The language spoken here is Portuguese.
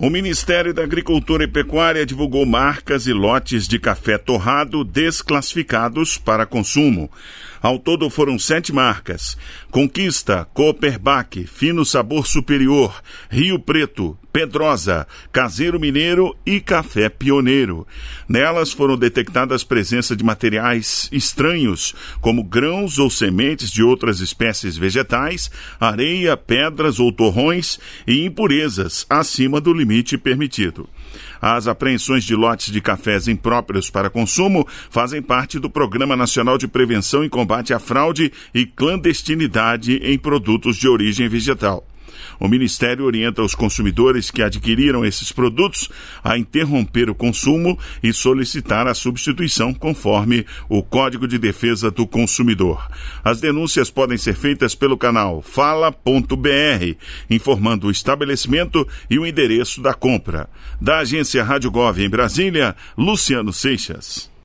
O Ministério da Agricultura e Pecuária divulgou marcas e lotes de café torrado desclassificados para consumo. Ao todo foram 7 marcas: Conquista, Cooperbach, Fino Sabor Superior, Rio Preto, Pedrosa, Caseiro Mineiro e Café Pioneiro. Nelas foram detectadas presença de materiais estranhos, como grãos ou sementes de outras espécies vegetais, areia, pedras ou torrões e impurezas acima do limite permitido. As apreensões de lotes de cafés impróprios para consumo fazem parte do Programa Nacional de Prevenção e Combate à Fraude e Clandestinidade em Produtos de Origem Vegetal. O Ministério orienta os consumidores que adquiriram esses produtos a interromper o consumo e solicitar a substituição conforme o Código de Defesa do Consumidor. As denúncias podem ser feitas pelo canal fala.br, informando o estabelecimento e o endereço da compra. Da agência Rádio Gov em Brasília, Luciano Seixas.